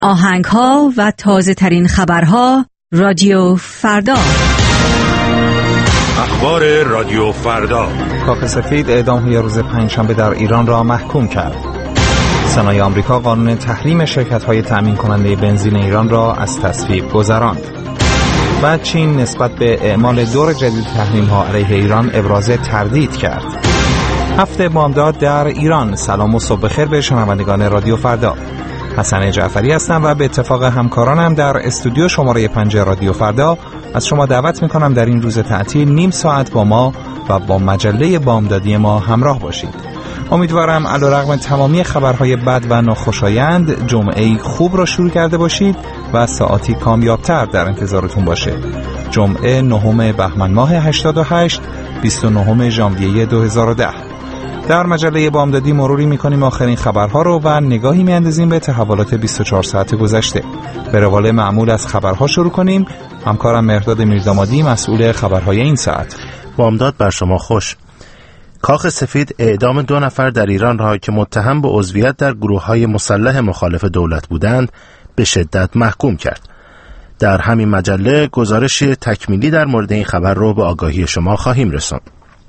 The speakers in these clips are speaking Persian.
آهنگ‌ها و تازه‌ترین خبرها رادیو فردا. اخبار رادیو فردا. کاخ سفید اعدام روز پنجشنبه در ایران را محکوم کرد. سنای آمریکا قانون تحریم شرکت‌های تأمین کننده بنزین ایران را از تصویب گذراند. و چین نسبت به اعمال دور جدید تحریم‌ها علیه ایران ابراز تردید کرد. هفته بامداد در ایران. سلام و صبح بخیر به شنوندگان رادیو فردا. حسن جعفری هستم و به اتفاق همکارانم در استودیو شماره 5 رادیو فردا از شما دعوت میکنم در این روز تعطیل نیم ساعت با ما و با مجله بامدادی ما همراه باشید. امیدوارم علیرغم تمامی خبرهای بد و ناخوشایند جمعه خوب را شروع کرده باشید و ساعتی کامیابتر در انتظارتون باشه. جمعه 9 بهمن ماه 88 29 ژانویه 2010. در مجله بامدادی مروری میکنیم آخرین خبرها رو و نگاهی میاندازیم به تحولات 24 ساعت گذشته. به روال معمول از خبرها شروع کنیم. همکارم مهرداد میردامادی مسئول خبرهای این ساعت. بامداد بر شما خوش. کاخ سفید اعدام 2 نفر در ایران را که متهم به عضویت در گروه‌های مسلح مخالف دولت بودند به شدت محکوم کرد. در همین مجله گزارش تکمیلی در مورد این خبر رو به آگاهی شما خواهیم رساند.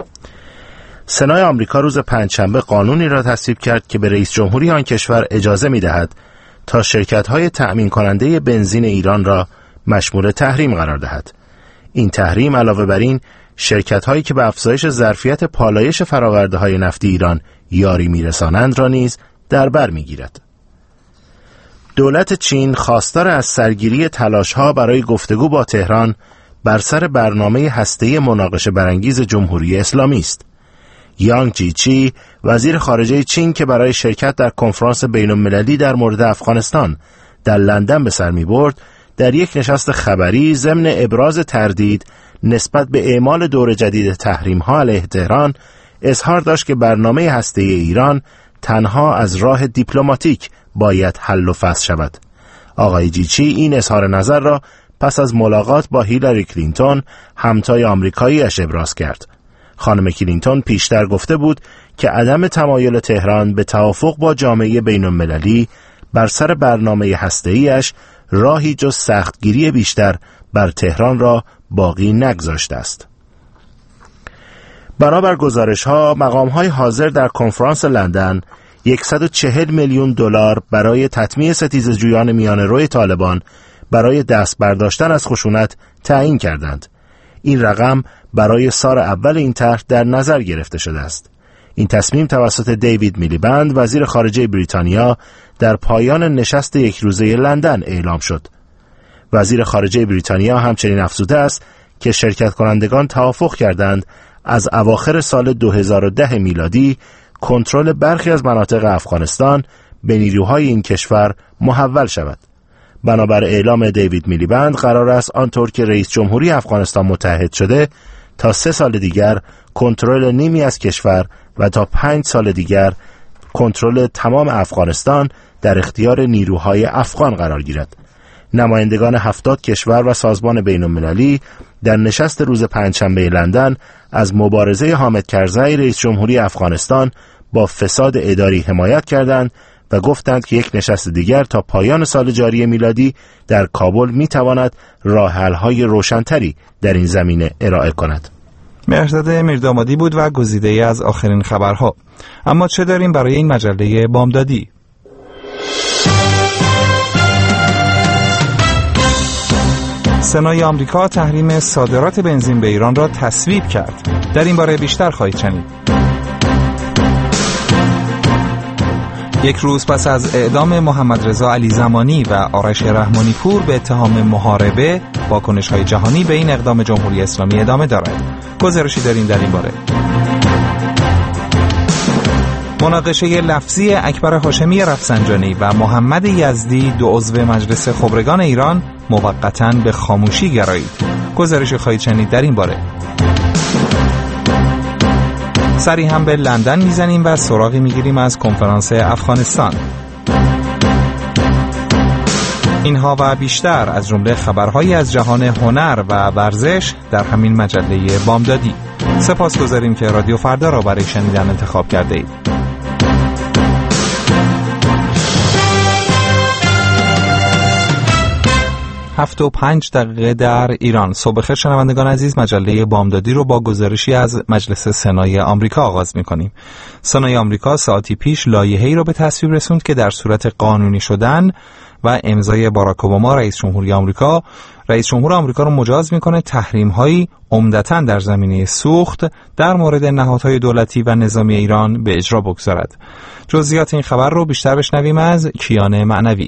سنای آمریکا روز پنجشنبه قانونی را تصویب کرد که به رئیس جمهوری آن کشور اجازه می‌دهد تا شرکت‌های تأمین کننده بنزین ایران را مشمول تحریم قرار دهد. این تحریم علاوه بر این شرکت‌هایی که به افزایش ظرفیت پالایش فرآورده‌های نفتی ایران یاری می‌رسانند را نیز در بر می‌گیرد. دولت چین خواستار از سرگیری تلاش‌ها برای گفتگو با تهران بر سر برنامه هسته‌ای مناقشه برانگیز جمهوری اسلامی است. یانگ جیچی وزیر خارجه چین که برای شرکت در کنفرانس بین‌المللی در مورد افغانستان در لندن به سر می‌برد، در یک نشست خبری ضمن ابراز تردید نسبت به اعمال دور جدید تحریم‌ها علیه تهران اظهار داشت که برنامه هسته‌ای ایران تنها از راه دیپلماتیک باید حل و فصل شود. آقای جیچی این اظهار نظر را پس از ملاقات با هیلاری کلینتون همتای آمریکایی‌اش ابراز کرد. خانم کلینتون پیشتر گفته بود که عدم تمایل تهران به توافق با جامعه بین‌المللی بر سر برنامه هسته‌ای‌اش راهی جز سختگیری بیشتر بر تهران را باقی نگذاشته است. بنابر گزارش‌ها مقام‌های حاضر در کنفرانس لندن 140 میلیون دلار برای تطمیع ستیزجویان میانه‌روی طالبان برای دست برداشتن از خشونت تعیین کردند. این رقم برای سال اول این طرح در نظر گرفته شده است. این تصمیم توسط دیوید میلیبند وزیر خارجه بریتانیا در پایان نشست یک روزه لندن اعلام شد. وزیر خارجه بریتانیا همچنین افزوده است که شرکت کنندگان توافق کردند از اواخر سال 2010 میلادی کنترل برخی از مناطق افغانستان به نیروهای این کشور محول شود. بنابر اعلام دیوید میلیبند قرار است آنطور که رئیس جمهوری افغانستان متحد شده تا 3 سال دیگر کنترل نیمی از کشور و تا 5 سال دیگر کنترل تمام افغانستان در اختیار نیروهای افغان قرار گیرد. نمایندگان 70 کشور و سازمان بین‌المللی در نشست روز پنجشنبه لندن از مبارزه حامد کرزی رئیس جمهوری افغانستان با فساد اداری حمایت کردند و گفتند که یک نشست دیگر تا پایان سال جاری میلادی در کابل میتواند راه حل‌های روشن‌تری در این زمینه ارائه کند. مهرداد میردامادی بود و گزیده‌ای از آخرین خبرها. اما چه داریم برای این مجله بامدادی؟ سنای آمریکا تحریم صادرات بنزین به ایران را تصویب کرد. در این باره بیشتر خواهید شنید. یک روز پس از اعدام محمد رضا علی زمانی و آرش رحمانی پور به اتهام محاربه، واکنش‌های جهانی به این اقدام جمهوری اسلامی ادامه دارد. گزارشی داریم در این باره. مناقشه لفظی اکبر هاشمی رفسنجانی و محمد یزدی 2 عضو مجلس خبرگان ایران موقتاً به خاموشی گرایید. گزارشی خواهید شنید در این باره. سری هم به لندن میزنیم و سراغی میگیریم از کنفرانس افغانستان. اینها و بیشتر از جمله خبرهایی از جهان هنر و ورزش در همین مجله بامدادی. سپاسگزاریم که رادیو فردا را برای شنیدن انتخاب کرده اید. 7:05 در ایران. صبح بخیر شنوندگان عزیز، مجله بامدادی رو با گزارشی از مجلس سنای آمریکا آغاز می‌کنیم. سنای آمریکا ساعتی پیش لایحه‌ای رو به تصویب رسوند که در صورت قانونی شدن و امضای باراک اوباما رئیس جمهوری آمریکا، رئیس جمهور آمریکا رو مجاز می‌کنه تحریم‌هایی عمدتاً در زمینه سوخت در مورد نهادهای دولتی و نظامی ایران به اجرا بگذارد. جزئیات این خبر رو بیشتر بشنویم از کیان معنوی.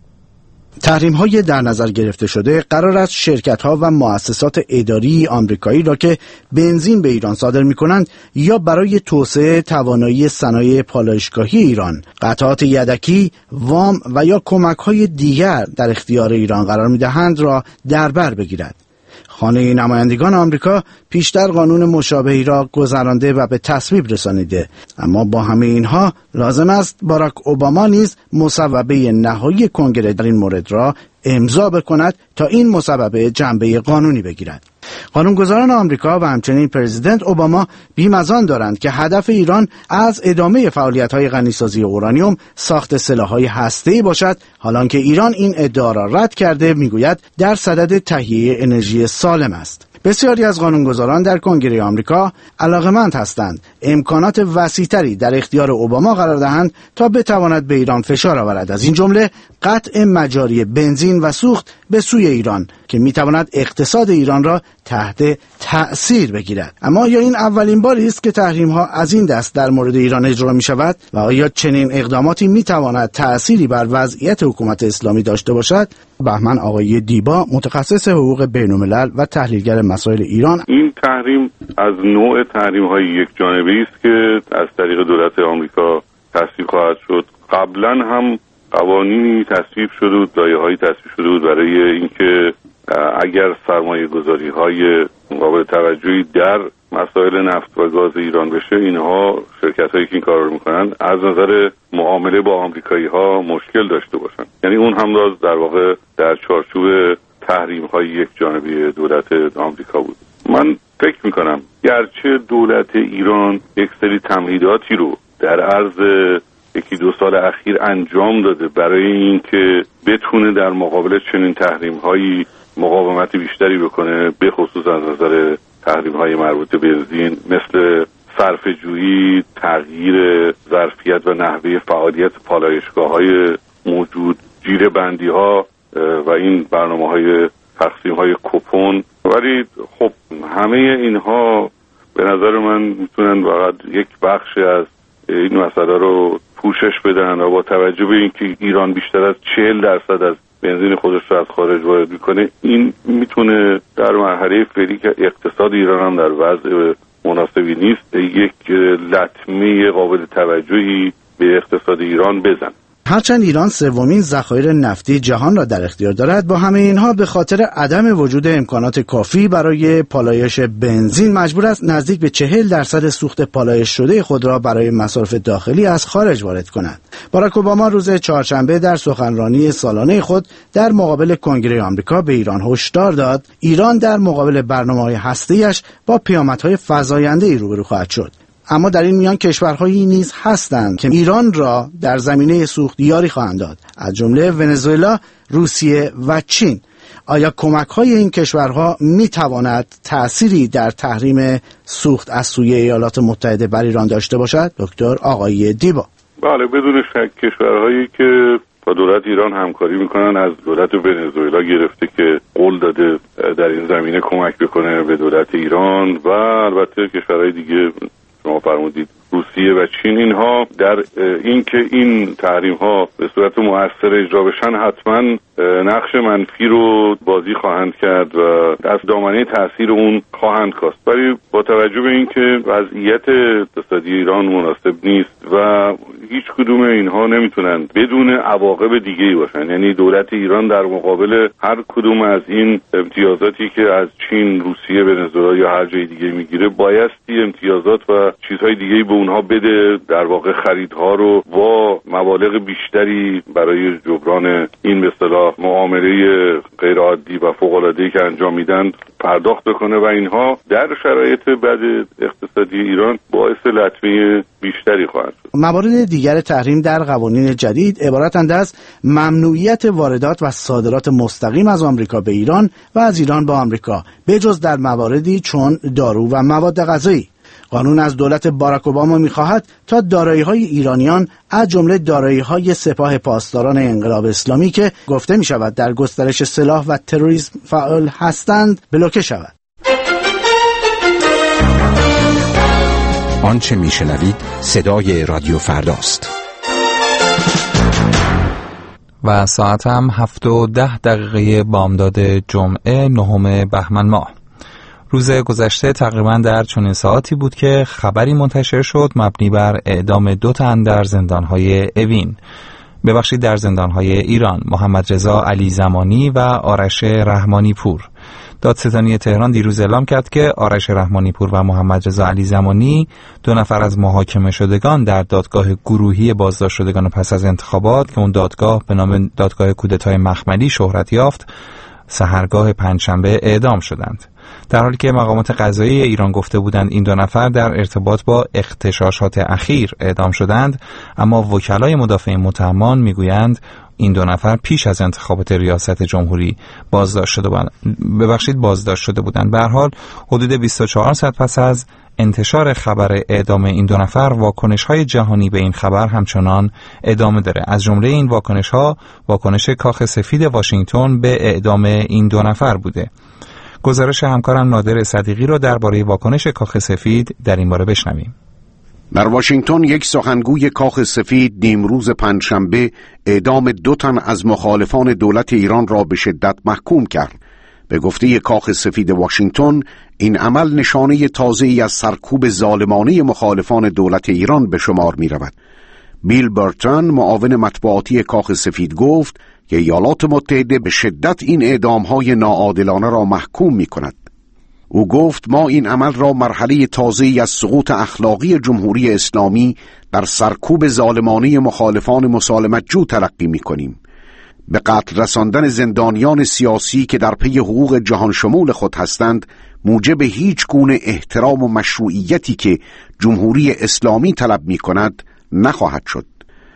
تحریم‌های در نظر گرفته شده قرار است شرکت‌ها و مؤسسات اداری آمریکایی را که بنزین به ایران صادر می‌کنند یا برای توسعه توانایی صنایع پالایشگاهی ایران، قطعات یدکی، وام و یا کمک‌های دیگر در اختیار ایران قرار می‌دهند را در بر بگیرد. خانه نمایندگان آمریکا پیشتر قانون مشابهی را گذرانده و به تصویب رسانیده، اما با همه اینها لازم است باراک اوباما نیز مصوبه نهایی کنگره در این مورد را امضا بکند تا این مصوبه جنبه قانونی بگیرد. قانونگذاران آمریکا و همچنین پرزیدنت اوباما بیم از آن دارند که هدف ایران از ادامه فعالیت‌های غنیسازی اورانیوم ساخت سلاح‌های هسته‌ای باشد، حالانکه ایران این ادعا را رد کرده میگوید در صدد تهیه انرژی سالم است. بسیاری از قانونگذاران در کنگره آمریکا علاقمند هستند امکانات وسیع‌تری در اختیار اوباما قرار دهند تا بتواند به ایران فشار آورد، از این جمله قطع مجاری بنزین و سوخت به سوی ایران که میتواند اقتصاد ایران را تحت تأثیر بگیرد. اما آیا این اولین باری است که تحریم‌ها از این دست در مورد ایران اجرا می‌شود و آیا چنین اقداماتی میتواند تأثیری بر وضعیت حکومت اسلامی داشته باشد؟ بهمن آقای دیبا، متخصص حقوق بین‌الملل و تحلیلگر مسائل ایران: این تحریم از نوع تحریم‌های یک جانبه‌ای است که از طریق دولت آمریکا تصویب خواهد شد. قبلا هم قوانینی تصویب شده بود، لایحه‌هایی تصویب شده بود برای اینکه اگر سرمایه‌گذاری‌های قابل توجهی در مسائل نفت و گاز ایران بشه، اینها شرکت‌هایی که این کار رو می‌کنن از نظر معامله با آمریکایی‌ها مشکل داشته باشن. یعنی اون هم در واقع در چارچوب تحریم‌های یک جانبه دولت آمریکا بود. من فکر می‌کنم گرچه دولت ایران یک سری تمهیداتی رو در عرض 1-2 سال اخیر انجام داده برای اینکه بتونه در مقابل چنین تحریم‌هایی مقاومت بیشتری بکنه، به خصوص از نظر تحریم‌های مربوط به بنزین، مثل صرفه‌جویی، تغییر ظرفیت و نحوه فعالیت پالایشگاه‌های موجود، جیره‌بندی‌ها و این برنامه‌های تقسیم‌های کوپن. ولی خب همه اینها به نظر من میتونن فقط یک بخشی از این مسئله رو پوشش بدن و با توجه به اینکه ایران بیشتر از 40% از بنزین خودش رو از خارج وارد میکنه، این میتونه در مرحله فعلی که اقتصاد ایران هم در وضع مناسبی نیست، یک لطمه قابل توجهی به اقتصاد ایران بزن. هرچند ایران سومین ذخایر نفتی جهان را در اختیار دارد، با همه اینها به خاطر عدم وجود امکانات کافی برای پالایش بنزین مجبور است نزدیک به 40% سوخت پالایش شده خود را برای مصارف داخلی از خارج وارد کند. باراک اوباما روز چهارشنبه در سخنرانی سالانه خود در مقابل کنگره آمریکا به ایران هشدار داد ایران در مقابل برنامه‌های هسته‌ایش با پیامدهای فزاینده‌ای روبرو خواهد شد. اما در این میان کشورهایی نیز هستند که ایران را در زمینه سوخت یاری خواهند داد، از جمله ونزوئلا، روسیه و چین. آیا کمک‌های این کشورها می‌تواند تأثیری در تحریم سوخت از سوی ایالات متحده بر ایران داشته باشد؟ دکتر آقای دیبا: بله، بدون شک کشورهایی که با دولت ایران همکاری میکنن، از دولت ونزوئلا گرفته که قول داده در این زمینه کمک بکنه به دولت ایران، و البته کشورهای دیگه شما فرمودید روسیه و چین، اینها در اینکه این تحریم ها به صورت مؤثر اجرا بشن حتما نقش منفی رو بازی خواهند کرد و از دامنه تاثیر اون خواهند کاست. ولی با توجه به اینکه وضعیت اقتصادی ایران مناسب نیست و هیچ کدوم اینها نمیتونن بدون عواقب دیگه‌ای باشن، یعنی دولت ایران در مقابل هر کدوم از این امتیازاتی که از چین، روسیه، ونزوئلا یا هر جای دیگه میگیره، بایستی امتیازات و چیزهای دیگه‌ای به اونها بده، در واقع خریدها رو با مبالغ بیشتری برای جبران این به اصطلاح معامله غیر عادی و فوق العاده ای که انجام میدن پرداخت بکنه و اینها در شرایط بد اقتصادی ایران باعث لطمه بیشتری خواهد شد. موارد دیگر تحریم در قوانین جدید عبارتند از ممنوعیت واردات و صادرات مستقیم از آمریکا به ایران و از ایران به آمریکا، بجز در مواردی چون دارو و مواد غذایی. قانون از دولت باراک اوباما می‌خواهد تا دارایی‌های ایرانیان از جمله دارایی‌های سپاه پاسداران انقلاب اسلامی که گفته می‌شود در گسترش سلاح و تروریسم فعال هستند بلوکه شود. آنچه میشنوید صدای رادیو فرداست. و ساعت هم 7:10 بامداد جمعه 9 بهمن ماه. روز گذشته تقریبا در چنین ساعتی بود که خبری منتشر شد مبنی بر اعدام 2 تن در زندان‌های اوین، در زندان‌های ایران، محمد رضا علی زمانی و آرش رحمانی پور. دادستانی تهران دیروز اعلام کرد که آرش رحمانی پور و محمد رضا علی زمانی 2 نفر از محاکمه شدگان در دادگاه گروهی بازداشت شدگان پس از انتخابات که اون دادگاه به نام دادگاه کودتای مخملی شهرت یافت، سحرگاه پنجشنبه اعدام شدند. در حالی که مقامات قضایی ایران گفته بودند این 2 نفر در ارتباط با اغتشاشات اخیر اعدام شدند، اما وکلای مدافع متهمان میگویند این 2 نفر پیش از انتخابات ریاست جمهوری بازداشت شده بودند. به هر حال حدود 24 ساعت پس از انتشار خبر اعدام این 2 نفر، واکنش‌های جهانی به این خبر همچنان ادامه داره. از جمله این واکنش‌ها واکنش کاخ سفید واشنگتن به اعدام این 2 نفر بوده. گزارش همکارم نادر صدیقی رو درباره واکنش کاخ سفید در این باره بشنویم. در واشنگتن یک سخنگوی کاخ سفید نیمروز پنجشنبه اعدام 2 تن از مخالفان دولت ایران را به شدت محکوم کرد. به گفته کاخ سفید واشنگتن، این عمل نشانه تازه‌ای از سرکوب ظالمانه مخالفان دولت ایران به شمار می رود. بیل برتون، معاون مطبوعاتی کاخ سفید، گفت که ایالات متحده به شدت این اعدام‌های ناعادلانه را محکوم می کند. او گفت ما این عمل را مرحله تازه‌ای از سقوط اخلاقی جمهوری اسلامی در سرکوب ظالمانه مخالفان مسالمت جو تلقی می کنیم. به قتل رساندن زندانیان سیاسی که در پی حقوق جهان شمول خود هستند موجب هیچ گونه احترام و مشروعیتی که جمهوری اسلامی طلب می کند نخواهد شد.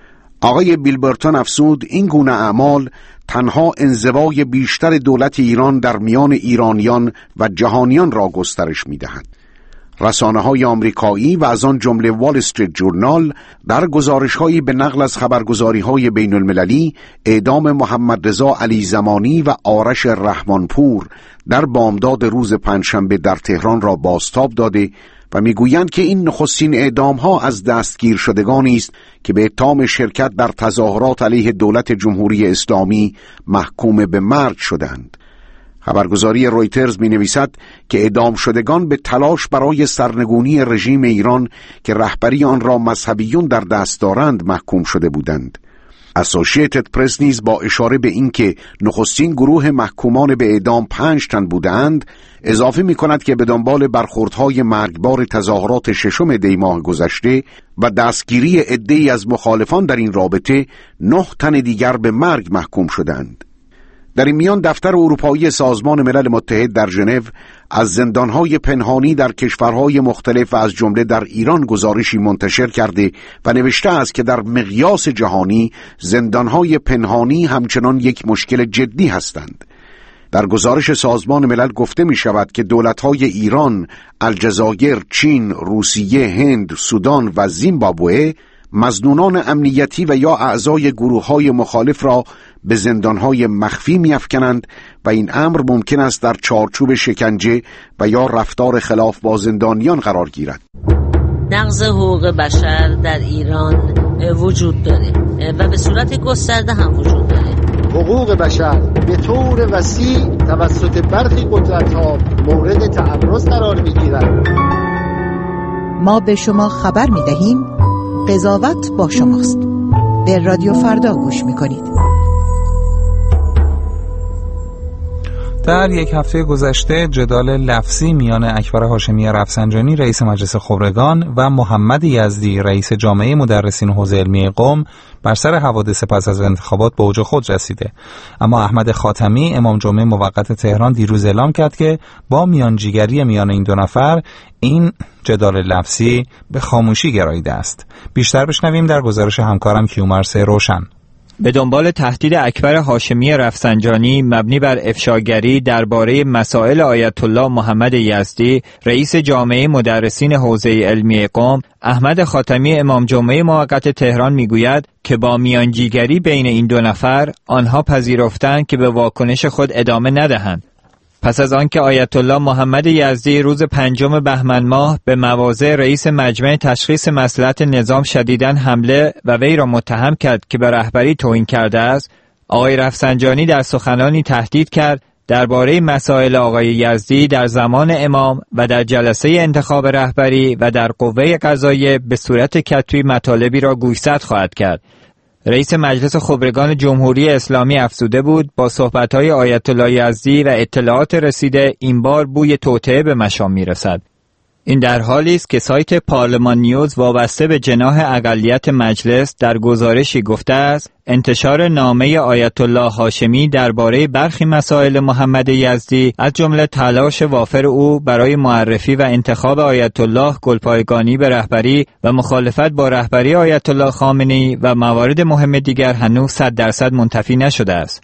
آقای بیل برتون افزود این گونه اعمال تنها انزوای بیشتر دولت ایران در میان ایرانیان و جهانیان را گسترش می دهد. رسانه‌های آمریکایی و از آن جمله وال استریت جورنال در گزارش‌هایی به نقل از خبرگزاری‌های بین‌المللی اعدام محمد رضا علی زمانی و آرش رحمانپور در بامداد روز پنجشنبه در تهران را بازتاب داده و میگویند که این نخستین اعدام‌ها از دستگیر شدگانی است که به اتهام شرکت در تظاهرات علیه دولت جمهوری اسلامی محکوم به مرگ شدند. خبرگزاری رویترز می‌نویسد که اعدام شدگان به تلاش برای سرنگونی رژیم ایران که رهبری آن را مذهبیون در دست دارند محکوم شده بودند. اسوسییتد پرس نیز با اشاره به اینکه نخستین گروه محکومان به اعدام 5 تن بودند اضافه می‌کند که به دنبال برخوردهای مرگبار تظاهرات 6 دی ماه گذشته و دستگیری عده‌ای از مخالفان در این رابطه 9 تن دیگر به مرگ محکوم شدند. در این میان دفتر اروپایی سازمان ملل متحد در ژنو از زندانهای پنهانی در کشورهای مختلف و از جمله در ایران گزارشی منتشر کرده و نوشته است که در مقیاس جهانی زندانهای پنهانی همچنان یک مشکل جدی هستند. در گزارش سازمان ملل گفته می شود که دولتهای ایران، الجزایر، چین، روسیه، هند، سودان و زیمبابوه مظنونان امنیتی و یا اعضای گروه‌های مخالف را به زندان‌های مخفی می‌افکنند و این امر ممکن است در چارچوب شکنجه و یا رفتار خلاف با زندانیان قرار گیرد. نقض حقوق بشر در ایران وجود داره و به صورت گسترده هم وجود داره. حقوق بشر به طور وسیع توسط برخی قدرت‌ها مورد تعرض قرار می‌گیرد. ما به شما خبر می‌دهیم قضاوت با شماست. به رادیو فردا گوش می‌کنید. در یک هفته گذشته جدال لفظی میان اکبر هاشمی رفسنجانی رئیس مجلس خبرگان و محمد یزدی رئیس جامعه مدرسین حوزه علمی قم بر سر حوادث پس از انتخابات به اوج خود رسیده. اما احمد خاتمی امام جمعه موقت تهران دیروز اعلام کرد که با میانجیگری میان این دو نفر این جدال لفظی به خاموشی گراییده است. بیشتر بشنویم در گزارش همکارم کیومرث روشن. به دنبال تهدید اکبر هاشمی رفسنجانی مبنی بر افشاگری درباره مسائل آیت الله محمد یزدی رئیس جامعه مدرسین حوزه علمی قم، احمد خاتمی امام جمعه موقت تهران میگوید که با میانجیگری بین این دو نفر آنها پذیرفتند که به واکنش خود ادامه ندهند. پس از آنکه آیت الله محمد یزدی روز 5 بهمن ماه به مواضع رئیس مجمع تشخیص مصلحت نظام شدیداً حمله و وی را متهم کرد که به رهبری توهین کرده است، آقای رفسنجانی در سخنانی تهدید کرد درباره مسائل آقای یزدی در زمان امام و در جلسه انتخاب رهبری و در قوه قضاییه به صورت کتبی مطالبی را گوشزد خواهد کرد. رئیس مجلس خبرگان جمهوری اسلامی افزوده بود با صحبت‌های آیت الله یزدی و اطلاعات رسیده این بار بوی توطئه به مشام می‌رسد. این در حالی است که سایت پارلمان نیوز وابسته به جناح اقلیت مجلس در گزارشی گفته است انتشار نامه آیت الله هاشمی درباره برخی مسائل محمد یزدی از جمله تلاش وافر او برای معرفی و انتخاب آیت الله گلپایگانی به رهبری و مخالفت با رهبری آیت الله خامنه‌ای و موارد مهم دیگر هنوز 100% منتفی نشده است.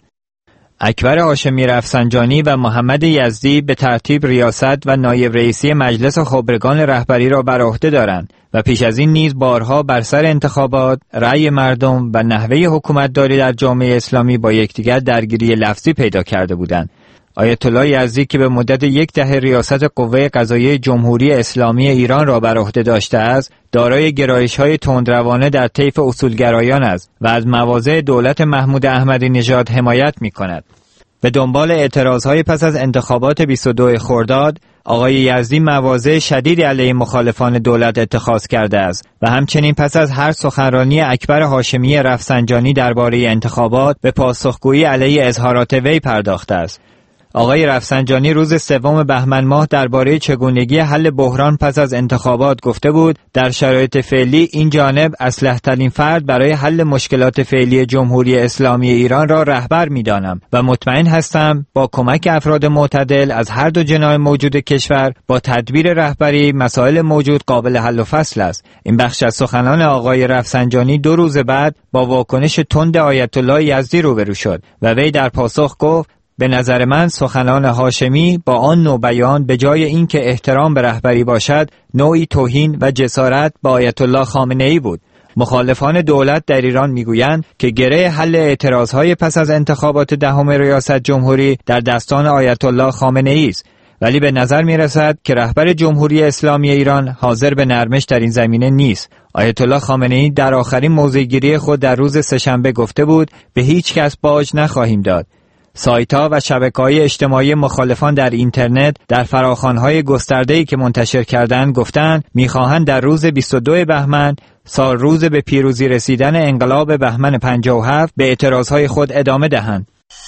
اکبر هاشمی رفسنجانی و محمد یزدی به ترتیب ریاست و نایب رئیسی مجلس خبرگان رهبری را بر عهده دارند و پیش از این نیز بارها بر سر انتخابات، رأی مردم و نحوه حکومتداری در جامعه اسلامی با یکدیگر درگیری لفظی پیدا کرده بودند. آیت الله یزدی که به مدت 10 دهه ریاست قوه قضاییه جمهوری اسلامی ایران را بر عهده داشته است، دارای گرایش‌های تندروانه در طیف اصولگرایان است و از مواضع دولت محمود احمدی نژاد حمایت می‌کند. به دنبال اعتراضهای پس از انتخابات 22 خرداد، آقای یزدی مواضع شدیدی علیه مخالفان دولت اتخاذ کرده است و همچنین پس از هر سخنرانی اکبر هاشمی رفسنجانی درباره انتخابات به پاسخگویی علیه اظهارات وی پرداخته است. آقای رفسنجانی روز 3 بهمن ماه درباره چگونگی حل بحران پس از انتخابات گفته بود در شرایط فعلی این جانب اصلح‌ترین فرد برای حل مشکلات فعلی جمهوری اسلامی ایران را رهبر می‌دانم و مطمئن هستم با کمک افراد معتدل از هر دو جناح موجود کشور با تدبیر رهبری مسائل موجود قابل حل و فصل است. این بخش از سخنان آقای رفسنجانی 2 روز بعد با واکنش تند آیت الله یزدی روبرو شد و وی در پاسخ گفت به نظر من سخنان هاشمی با آن نوع بیان به جای اینکه احترام به رهبری باشد نوعی توهین و جسارت به آیت الله خامنه‌ای بود. مخالفان دولت در ایران میگویند که گره حل اعتراضهای پس از انتخابات 10 ریاست جمهوری در دستان آیت الله خامنه‌ای است، ولی به نظر میرسد که رهبر جمهوری اسلامی ایران حاضر به نرمش در این زمینه نیست. آیت الله خامنه‌ای در آخرین موضع‌گیری خود در روز سه‌شنبه گفته بود به هیچ کس باج نخواهیم داد. سایت‌ها و شبکه‌های اجتماعی مخالفان در اینترنت در فراخوان‌های گسترده‌ای که منتشر کردند گفتند می‌خواهند در روز 22 بهمن سال روز به پیروزی رسیدن انقلاب بهمن 57 به اعتراضهای خود ادامه دهند.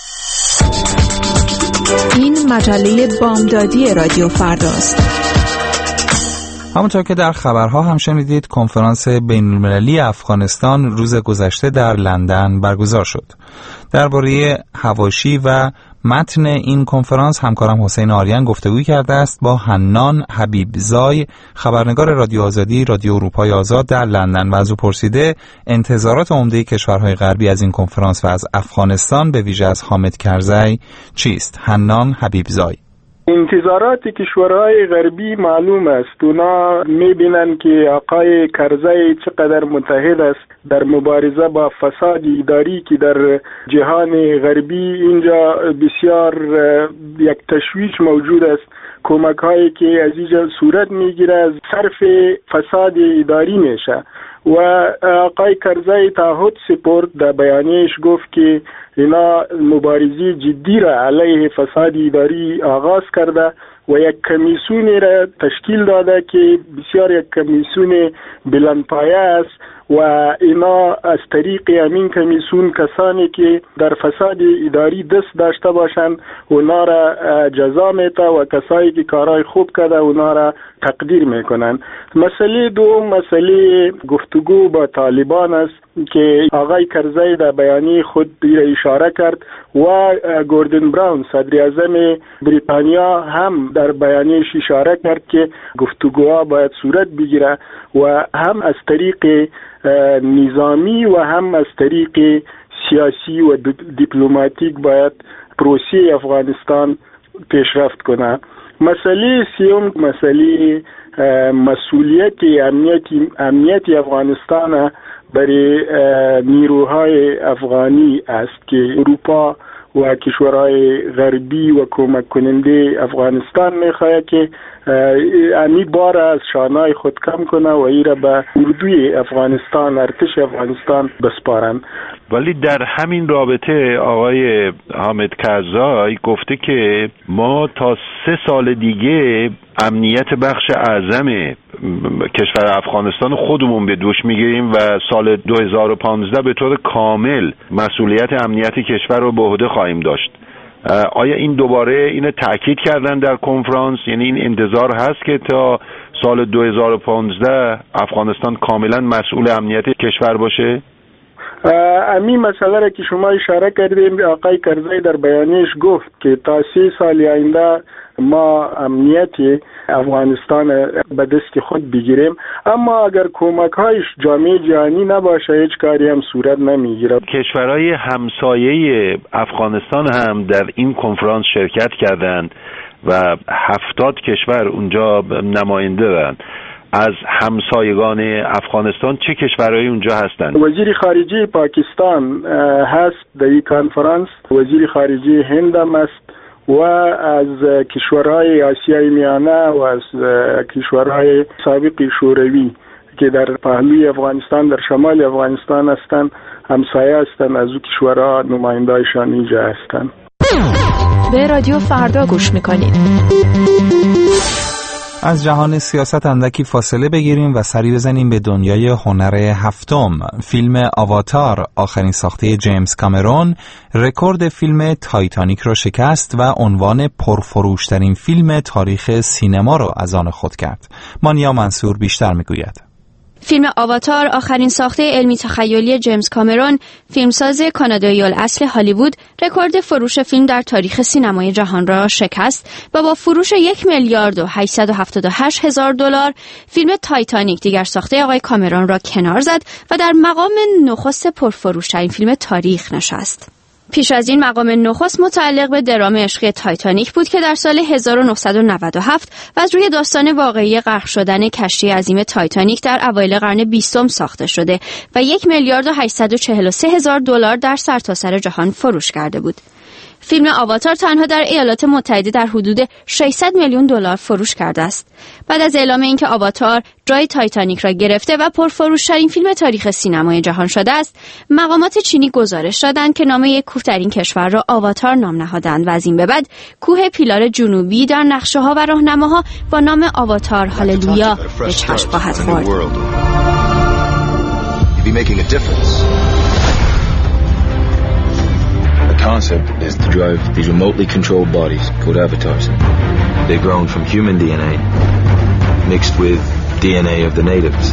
این مجله بامدادی رادیو فرداست. همونطور که در خبرها هم شنیدید کنفرانس بین‌المللی افغانستان روز گذشته در لندن برگزار شد. درباره حواشی و متن این کنفرانس همکارم حسین آریان گفتگوی کرده است با حنان حبیبزای خبرنگار رادیو آزادی رادیو اروپای آزاد در لندن و از او پرسیده انتظارات عمده کشورهای غربی از این کنفرانس و از افغانستان به ویژه از حامد کرزی چیست؟ حنان حبیبزای: انتظارات کشورهای غربی معلوم است. اونا میبینن که آقای کرزی چقدر متحد است در مبارزه با فساد اداری که در جهان غربی اینجا بسیار یک تشویش موجود است. کمک هایی که از اینجا صورت میگیره از صرف فساد اداری میشه و آقای کرزی تعهد سپرد، در بیانیه‌اش گفت که اینا مبارزه جدی را علیه فساد اداری آغاز کرده و یک کمیسیون را تشکیل داده که بسیار یک کمیسیون بلندپایه است و اینا از طریق همین کمیسیون کسانی که در فساد اداری دست داشته باشند اونا را جزا میده و کسایی که کارهای خوب کرده اونا را تقدیر میکنن. مسئله دوم مسئله گفتگو با طالبان است که آقای کرزی در بیانیه خود اشاره کرد و گوردن براون صدر اعظم بریتانیا هم در بیانیه‌اش اشاره کرد که گفتگوها باید صورت بگیره و هم از طریق نظامی و هم از طریق سیاسی و دیپلماتیک باید پروسه افغانستان پیشرفت کنه. مسئله سیوم مسئله مسئولیت امنیت افغانستان برای نیروهای افغانی است که اروپا و کشورهای غربی و کمک کننده افغانستان میخواهد که امی بار از شانهای خود کم کنه و ایره به اردوی افغانستان، ارتش افغانستان بسپارن. ولی در همین رابطه آقای حامد کرزی گفته که ما تا 3 سال دیگه امنیت بخش اعظم کشور افغانستان خودمون به دوش میگیریم و سال 2015 به طور کامل مسئولیت امنیت کشور رو به عهده خواهیم داشت. آیا این دوباره اینو تأکید کردن در کنفرانس؟ یعنی این انتظار هست که تا سال 2015 افغانستان کاملا مسئول امنیت کشور باشه؟ امی مسئله را که شما اشاره کردیم آقای کرزی در بیانیش گفت که تا 3 سال آینده ما امنیت افغانستان به دست خود بگیریم، اما اگر کمک هایش جامعه جهانی نباشه هیچ کاری هم صورت نمیگیره. کشورهای همسایه افغانستان هم در این کنفرانس شرکت کردند و 70 کشور اونجا نماینده دارند. از همسایگان افغانستان چه کشورهایی اونجا هستند؟ وزیر خارجه پاکستان هست در این کنفرانس، وزیر خارجه هند هم است و از کشورهای آسیای میانه و از کشورهای سابق شوروی که در پهلوی افغانستان در شمال افغانستان هستند همسایه هستند، از او کشورها نماینده‌شان اینجا هستند. به رادیو فردا گوش میکنید. از جهان سیاست اندکی فاصله بگیریم و سری بزنیم به دنیای هنر هفتم. فیلم آواتار، آخرین ساخته جیمز کامرون، رکورد فیلم تایتانیک را شکست و عنوان پرفروشترین فیلم تاریخ سینما را از آن خود کرد. مانیا منصور بیشتر میگوید. فیلم آواتار، آخرین ساخته علمی تخیلی جیمز کامرون، فیلمساز کانادایی الاصل هالیوود، رکورد فروش فیلم در تاریخ سینمای جهان را شکست و با فروش $1,878,000 فیلم تایتانیک دیگر ساخته آقای کامرون را کنار زد و در مقام نخست پرفروشترین فیلم تاریخ نشست. پیش از این مقام نخست متعلق به درام عشقی تایتانیک بود که در سال 1997 و از روی داستان واقعی غرق شدن کشتی عظیم تایتانیک در اوایل قرن 20 ساخته شده و $1,843,000 در سرتاسر جهان فروش کرده بود. فیلم آواتار تنها در ایالات متحده در حدود $600 میلیون فروش کرده است. بعد از اعلام اینکه آواتار جای تایتانیک را گرفته و پرفروشترین فیلم تاریخ سینمای جهان شده است، مقامات چینی گزارش دادند که نام یک کوه در این کشور را آواتار نام نهادند و از این به بعد کوه پیلار جنوبی در نقشه‌ها و راهنماها با نام آواتار هاللویا به چشم خواهد خورد. The concept is to drive these remotely controlled bodies called avatars. They're grown from human DNA mixed with DNA of the natives.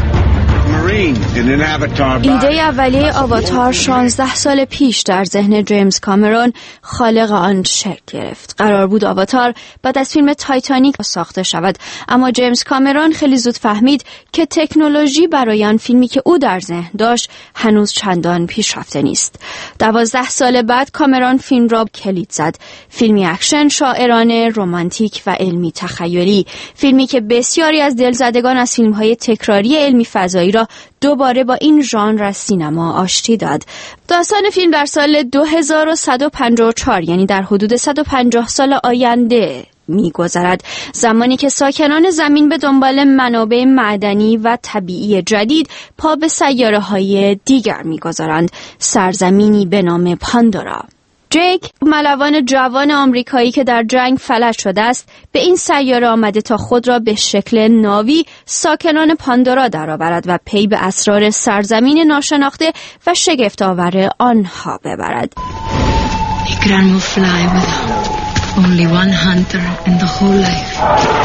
ایده اولیه آواتار 16 سال پیش در ذهن جیمز کامرون خالق آن شکل گرفت. قرار بود آواتار بعد از فیلم تایتانیک ساخته شود، اما جیمز کامرون خیلی زود فهمید که تکنولوژی برای آن فیلمی که او در ذهن داشت هنوز چندان پیشرفته نیست. 12 سال بعد کامرون فیلم را کلید زد. فیلمی اکشن، شاعرانه، رمانتیک و علمی تخیلی، فیلمی که بسیاری از دلزدگان از فیلم‌های تکراری علمی فضایی را دوباره با این ژانر سینما آشتی داد. داستان فیلم در سال 2154 یعنی در حدود 150 سال آینده می‌گذرد، زمانی که ساکنان زمین به دنبال منابع معدنی و طبیعی جدید پا به سیاره‌های دیگر می‌گذارند، سرزمینی به نام پاندورا. جیک، ملوان جوان آمریکایی که در جنگ فلج شده است، به این سیاره آمده تا خود را به شکل ناوی ساکنان پاندورا درآورد و پی به اسرار سرزمین ناشناخته و شگفت‌آور آنها ببرد. Ikran will fly with only one hunter in the whole life.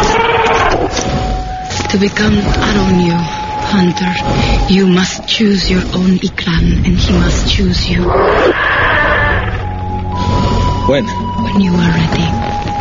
To become our new hunter, you must choose your own Ikran and he must choose you. When you are ready.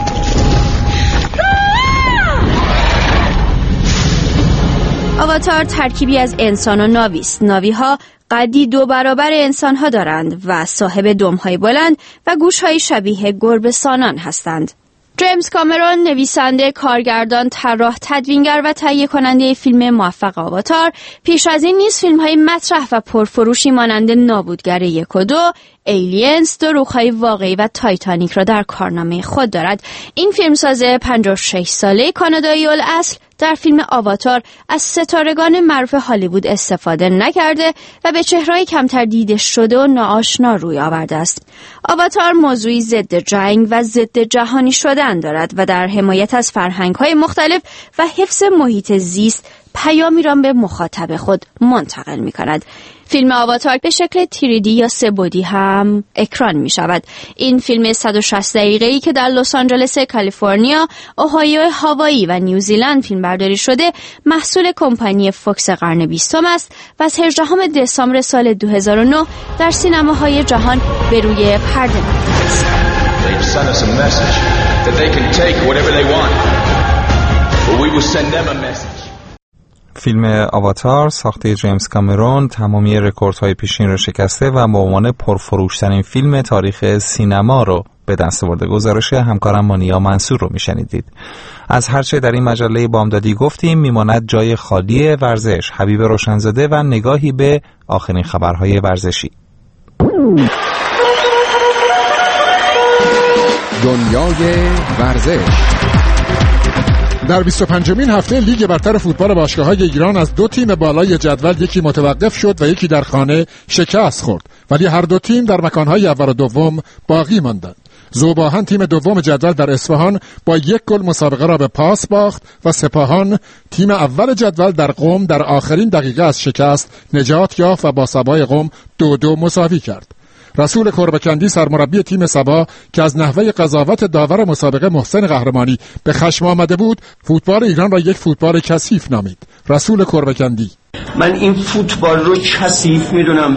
آواتار ترکیبی از انسان و ناوی است. ناوی‌ها قدی 2 برابر انسان‌ها دارند و صاحب دم‌های بلند و گوش‌های شبیه گربه‌سانان هستند. جیمز کامرون، نویسنده، کارگردان، طراح، تدوینگر و تهیه کننده فیلم موفق آواتار، پیش از این نیز فیلم‌های مطرح و پرفروشی مانند نابودگر 1 و 2، ایلینز، دروغ‌های واقعی و تایتانیک را در کارنامه خود دارد. این فیلمساز 56 ساله کانادایی الاصل در فیلم آواتار از ستارگان معروف هالیوود استفاده نکرده و به چهره‌های کمتر دیده شده و ناآشنا روی آورده است. آواتار موضوعی ضد جنگ و ضد جهانی شدن دارد و در حمایت از فرهنگ‌های مختلف و حفظ محیط زیست پیامی را به مخاطب خود منتقل می‌کند. فیلم آواتار به شکل 3D یا 3 بعدی هم اکران می شود. این فیلم 160 دقیقه‌ای که در لس آنجلس، کالیفرنیا، اوهایو، هاوایی و نیوزیلند فیلم برداری شده، محصول کمپانی فوکس قرن 20 است و از 18 دسامبر سال 2009 در سینماهای جهان به روی پرده رفته است. فیلم آواتار ساخته جیمز کامرون تمامی رکوردهای پیشین را شکسته و به عنوان پرفروشترین فیلم تاریخ سینما رو به دست آورده. گزارش همکارم مانیا منصور رو میشنیدید. از هرچه در این مجله بامدادی گفتیم میماند جای خالی ورزش. حبیب روشنزاده و نگاهی به آخرین خبرهای ورزشی. دنیای ورزش. در 25مین هفته لیگ برتر فوتبال باشگاه‌های ایران از 2 تیم بالای جدول یکی متوقف شد و یکی در خانه شکست خورد، ولی هر 2 تیم در مکان‌های اول و دوم باقی ماندند. ذوباهن تیم دوم جدول در اصفهان با 1 گل مسابقه را به پاس باخت و سپاهان تیم اول جدول در قم در آخرین دقیقه از شکست نجات یافت و با سبای قم 2-2 مساوی کرد. رسول کربکندی سرمربی تیم سبا که از نحوه قضاوت داور مسابقه محسن قهرمانی به خشم آمده بود، فوتبال ایران را یک فوتبال کثیف نامید. رسول کربکندی: من این فوتبال رو کثیف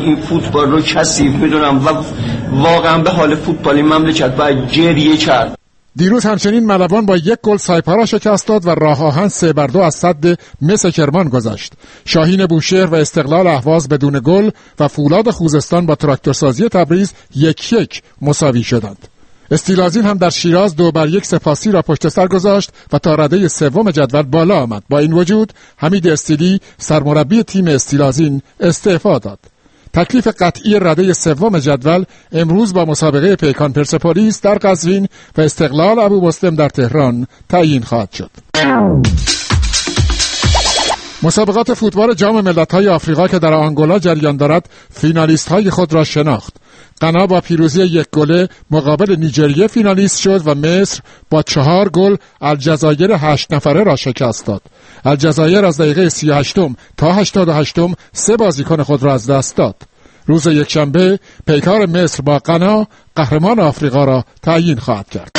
میدونم و واقعا به حال فوتبال این مملکت باید گریه کرد. دیروز همچنین ملوان با 1 گل سایپا را شکست داد و راه آهن 3-2 از سد مس کرمان گذشت. شاهین بوشهر و استقلال اهواز بدون گل و فولاد خوزستان با تراکتورسازی تبریز 1-1 مساوی شدند. استیلازین هم در شیراز 2-1 سپاسی را پشت سر گذاشت و تا رده 3 جدول بالا آمد. با این وجود حمید استیلی سرمربی تیم استیلازین استعفا داد. تکلیف قطعی رده 3 جدول امروز با مسابقه پیکان پرسپولیس در قزوین و استقلال ابو مسلم در تهران تعیین خواهد شد. مسابقات فوتبال جام ملت‌های آفریقا که در آنگولا جریان دارد فینالیست‌های خود را شناخت. غنا با پیروزی 1 گله مقابل نیجریه فینالیست شد و مصر با 4 گل الجزایر 8 نفره را شکست داد. الجزایر از دقیقه 38 تا 88 3 بازیکن خود را از دست داد. روز یکشنبه پیکار مصر با غنا قهرمان آفریقا را تعیین خواهد کرد.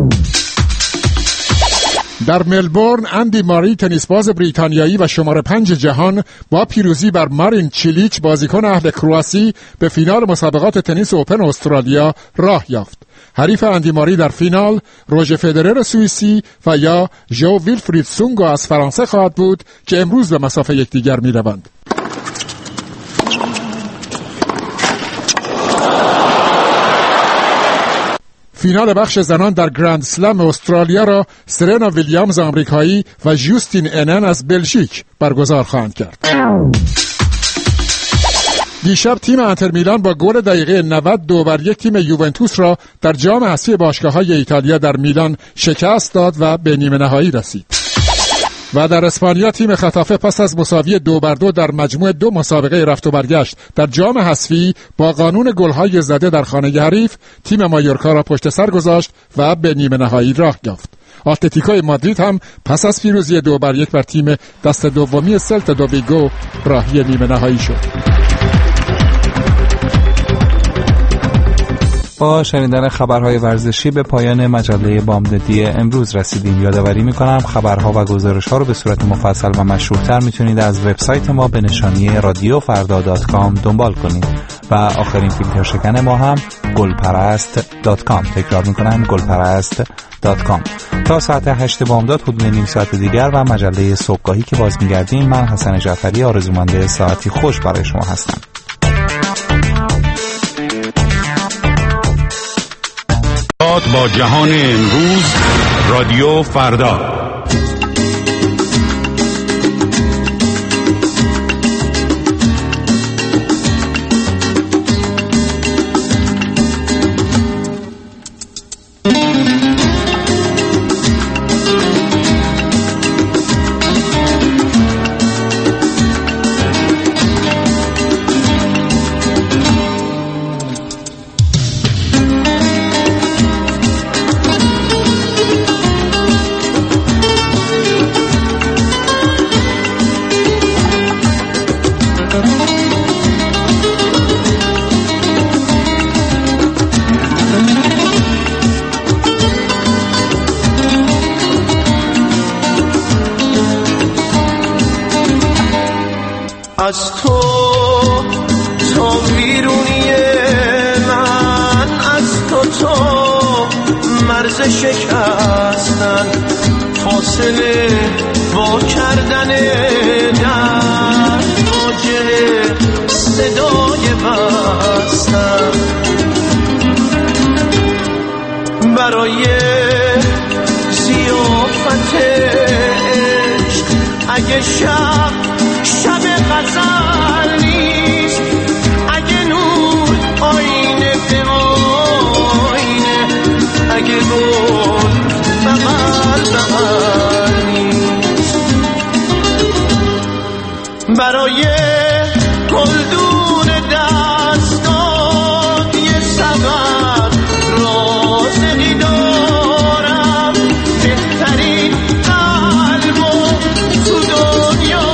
در ملبورن اندی ماری تنیسباز بریتانیایی و شماره 5 جهان با پیروزی بر مارین چیلیچ بازیکن اهل کرواسی به فینال مسابقات تنیس اوپن استرالیا راه یافت. حریف اندی ماری در فینال روژر فدرر سوئیسی و یا ژو ویلفرید سونگو از فرانسه خواهد بود که امروز به مسافه یکدیگر می‌روند. فینال بخش زنان در گرند سلم استرالیا را سرنا ویلیامز آمریکایی و جوستین انن از بلژیک برگزار خواهند کرد. دیشب تیم انتر میلان با گل دقیقه 90 2-1 تیم یوونتوس را در جام حذفی باشگاه‌های ایتالیا در میلان شکست داد و به نیمه نهایی رسید. و در اسپانیا تیم خطافه پس از مساوی 2-2 در مجموع 2 مسابقه رفت و برگشت در جام حذفی با قانون گل‌های زده در خانه حریف تیم مایورکا را پشت سر گذاشت و به نیمه نهایی راه یافت. اتلتیکو مادرید هم پس از پیروزی 2-1 بر تیم دست دومی سلتا دو ویگو راهی نیمه نهایی شد. با شنیدن خبرهای ورزشی به پایان مجله بامدادی امروز رسیدیم. یادآوری می‌کنم خبرها و گزارش‌ها رو به صورت مفصل و مشروح‌تر می‌تونید از وبسایت ما به نشانی radiofarda.com دنبال کنید و آخرین فیلتر شکن ما هم golparast.com. تکرار می‌کنم golparast.com. تا ساعت 8 بامداد حدود نیم ساعت دیگر و مجله صبحگاهی که باز می‌گردیم، من حسن جعفری آرزومنده ساعتی خوش برای شما هستم. با جهان امروز رادیو فردا. از تو بیرونی من، از تو مرز شکستن، فاصله با کردن در واجه صدای بستن، برای ضیافت عشق اگه شب غزل نیست، اگه نور آینه به آینه، اگه گل بغل نیست، برای گلدون دستات یه سبب رازقی دارم، بهترین قلب و تو دنیا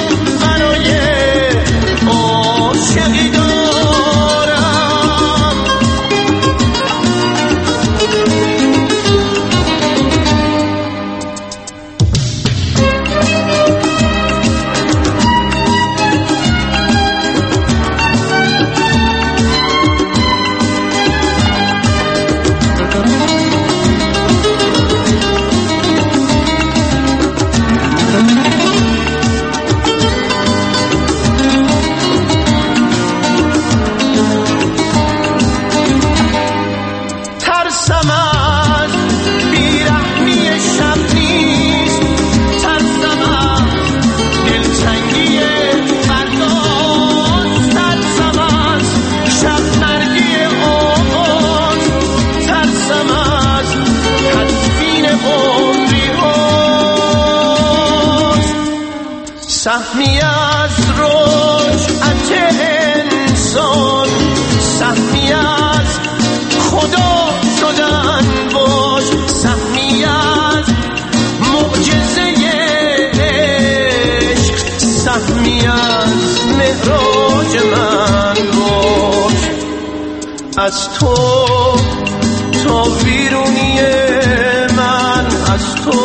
عاشقی دارم. سهمی از رجعت انسان، سهمی از خدا شدن باش، سهمی از معجزه عشق، سهمی از معراج من باش. از تو بیرونی من، از تو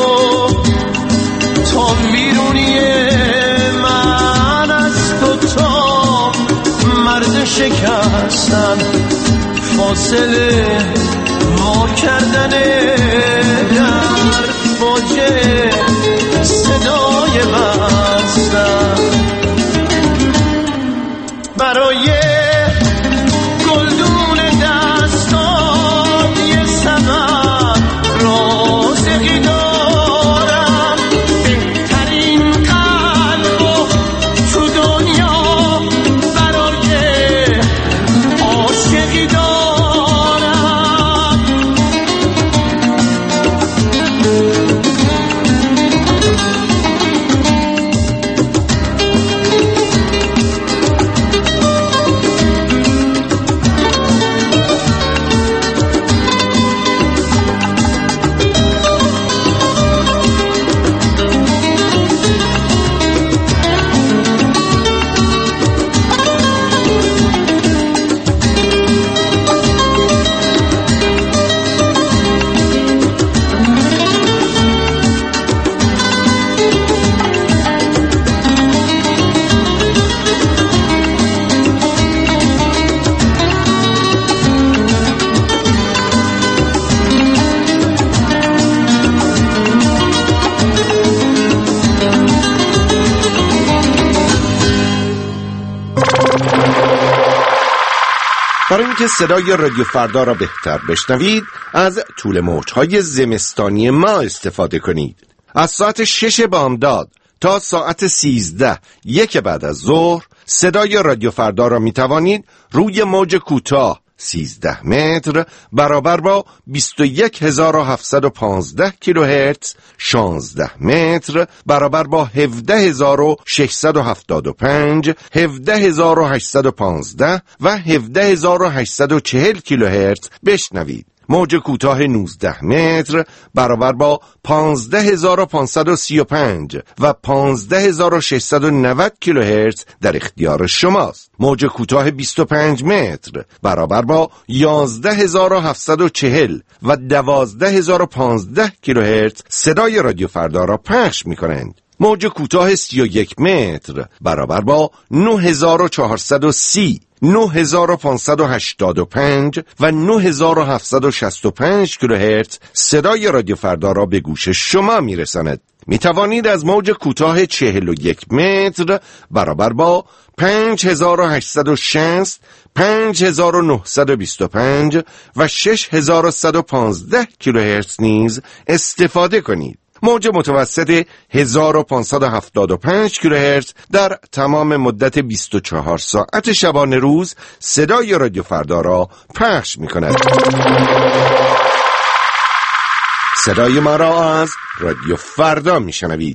بیرونی من، از تو تا مرز شکستن، فاصله وا کردن در واجه صدای بستن، برای گلدون دستان یه سبب رازقی دارم، بهترین قلب و تو دنیا برای عاشقی دارم. صدای رادیو فردا را بهتر بشنوید از طول موج‌های زمستانی ما استفاده کنید. از ساعت 6 بامداد تا ساعت 13 یک بعد از ظهر صدای رادیو فردا را می توانید روی موج کوتاه 13 متر برابر با 21715 کیلوهرتز، 16 متر برابر با 17675، 17815 و 17840 کیلوهرتز بشنوید. موج کوتاه 19 متر برابر با 15535 و 15690 کیلوهرتز در اختیار شماست. موج کوتاه 25 متر برابر با 11740 و 12015 کیلوهرتز صدای رادیو فردا را پخش می‌کنند. موج کوتاه 31 متر برابر با 9430، 9585 و 9765 کیلوهرتز صدای رادیو فردا را به گوش شما میرساند. می توانید از موج کوتاه 41 متر برابر با 5860، 5925 و 6115 کیلوهرتز نیز استفاده کنید. موج متوسط 1575 کیلوهرتز در تمام مدت 24 ساعت شبانه روز صدای رادیو فردا را پخش می‌کند. صدای ما را از رادیو فردا میشنوید.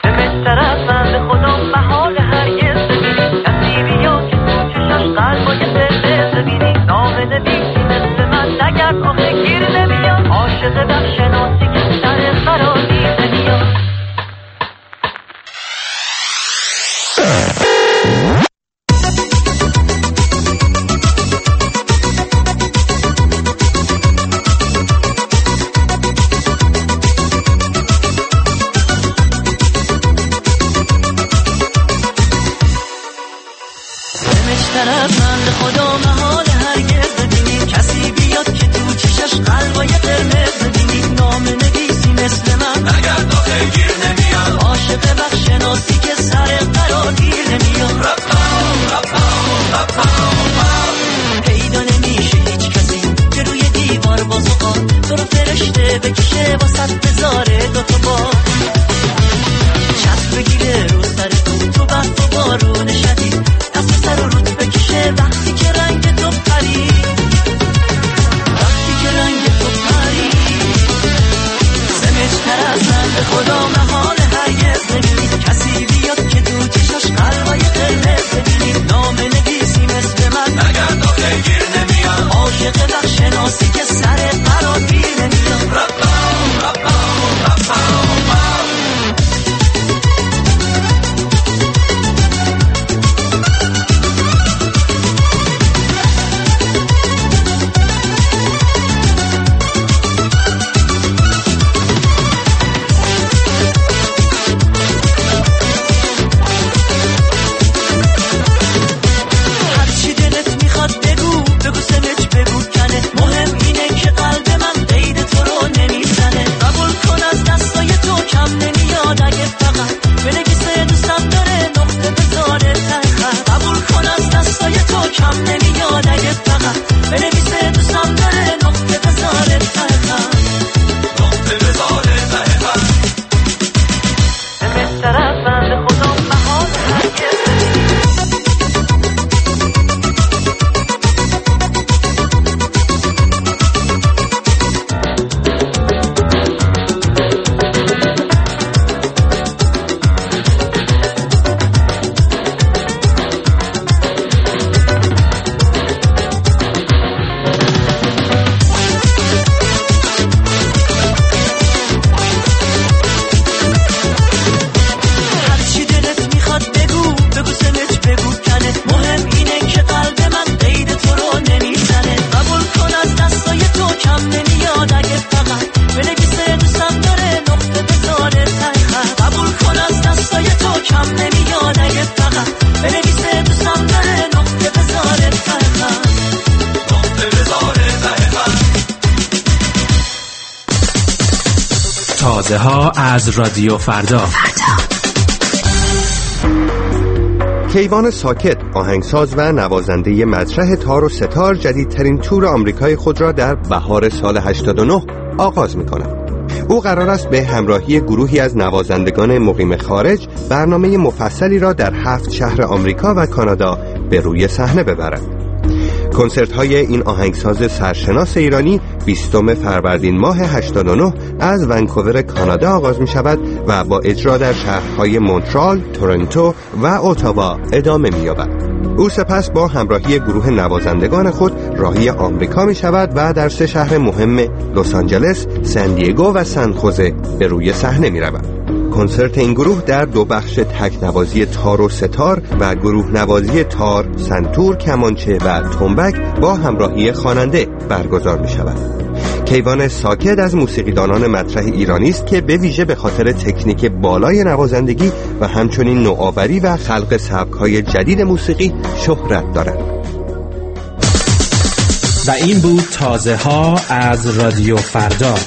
تازه ها از رادیو فردا. کیوان ساکت، آهنگساز و نوازنده مطرح تار و ستار، جدیدترین تور آمریکای خود را در بهار سال 89 آغاز می‌کند. او قرار است به همراهی گروهی از نوازندگان مقیم خارج برنامه مفصلی را در 7 شهر آمریکا و کانادا به روی صحنه ببرد. کنسرت‌های این آهنگساز سرشناس ایرانی 20 فروردین ماه 89 از ونکوور کانادا آغاز می‌شود و با اجرا در شهرهای مونترال، تورنتو و اتاوا ادامه می‌یابد. او سپس با همراهی گروه نوازندگان خود راهی آمریکا می‌شود و در 3 شهر مهم لس آنجلس، سن دیگو و سن خوزه به روی صحنه می‌رود. کنسرت این گروه در 2 بخش تک نوازی تار و ستار و گروه نوازی تار، سنتور، کمانچه و تنبک با همراهی خواننده برگزار می شود. کیوان ساکت از موسیقیدانان مطرح ایرانی است که به ویژه به خاطر تکنیک بالای نوازندگی و همچنین نوآوری و خلق سبک‌های جدید موسیقی شهرت دارد. و این بود تازه ها از رادیو فردا.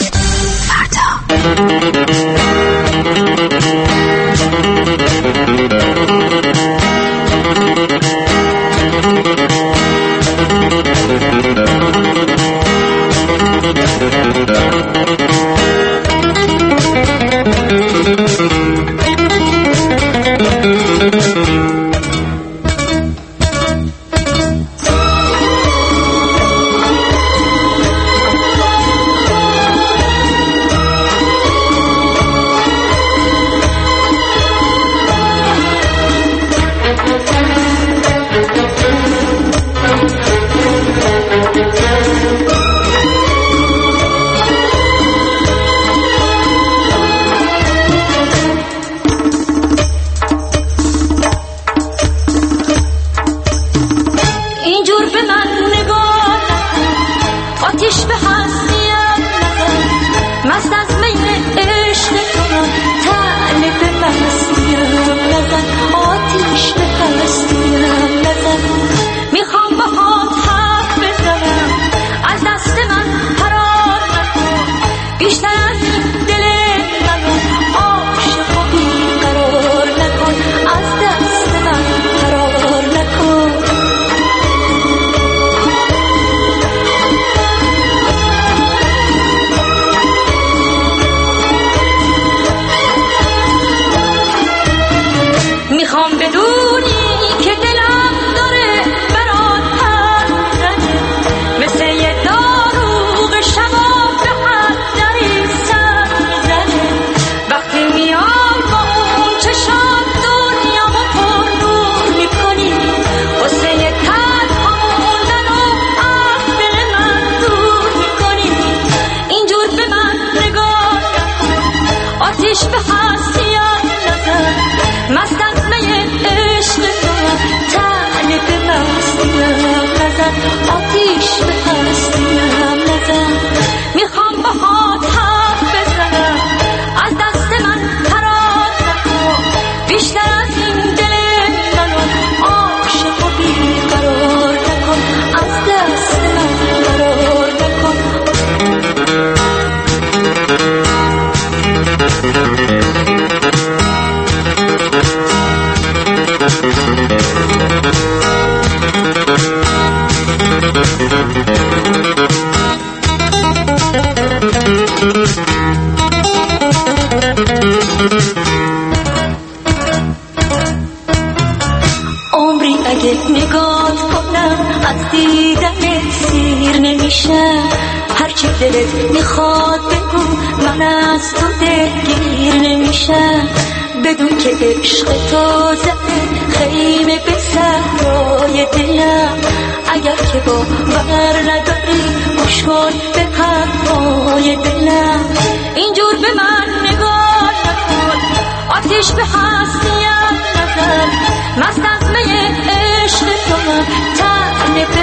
عمری اگه نگاه کنم از دیدن سیر نمیشه، هرچی دلت میخواد بگو من از تو دلگیر نمیشه، بدون که عشق تو زده خیمه به صحرای دلم، اگر که باور نداری گوش کن به حرفای دلم، اینجور به من نگاه نکن، آتیش به هستیم نزن، مست از می عشق توام، طعنه به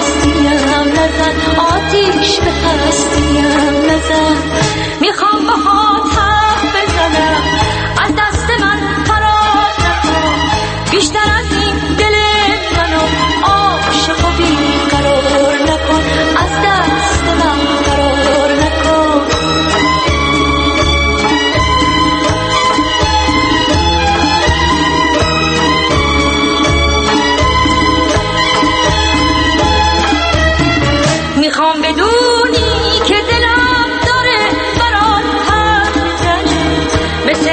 مستیم نزن، آتیش به هستیم نزن، میخوام باهات حرف بزنم، از دست من فرار نکن، بیشتر از این دل منو عاشق و بیقرار نکن، از دست من فرار نکن.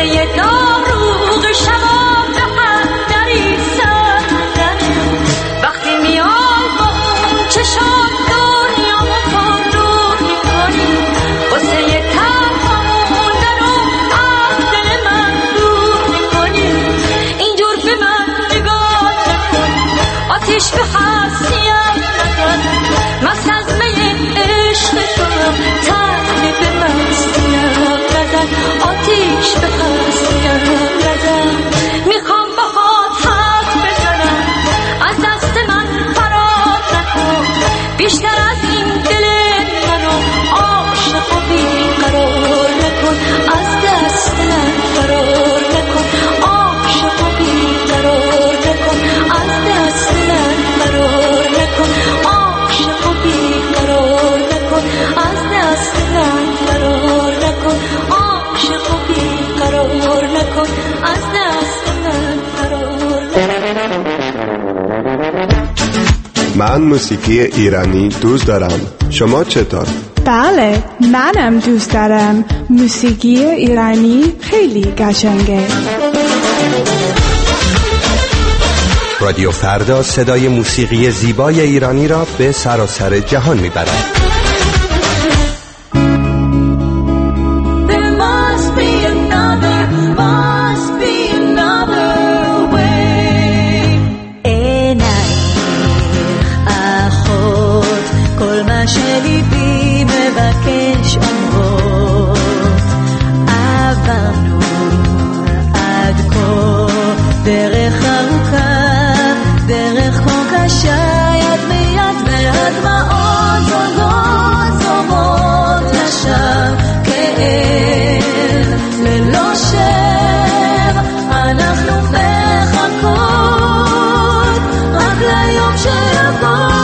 قصه داروغ شباب دری سردنه وقتی میای با اون چشم دنیامو پارو میکنی قصه تنها موندن رو از دل من دور میکنی اینجور به من نگاه نکن آتیش به هستیم نزن مست از می عشق توام تنه به مستیم نزن آتیش به هستیم نزن میخوام باهات حرف بزنم از دست من فرار نکن بیشتر از این دل منو عاشق و بیقرار نکن از دست من فرار نکن عاشق و بیقرار نکن از دست من فرار نکن عاشق و بیقرار نکن از دست من فرار نکن عاشق و بیقرار نکن از دست من فرار نکن. من موسیقی ایرانی دوست دارم. شما چطور؟ بله منم دوست دارم. موسیقی ایرانی خیلی قشنگه. رادیو فردا صدای موسیقی زیبای ایرانی را به سراسر جهان میبرد. שליבי מבקש אומרות עברנו עד כה דרך ארוכה דרך כה קשה יד מיד והדמעות זולגות זורמות לשווא כאב ללא שם אנחנו מחכות רק ליום שיבוא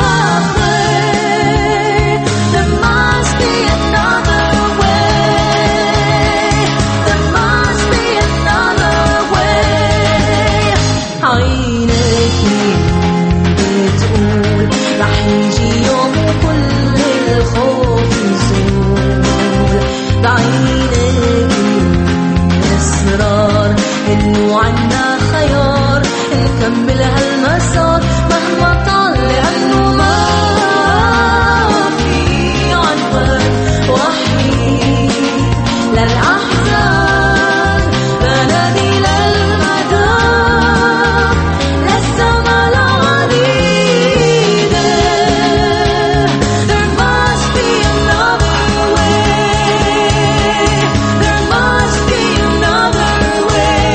عنا خيار نكمل هالمسار مهما طال لأنه ما في عنوان وحيد للأحزان بلدي للمدى للسما العديد There must be another way There must be another way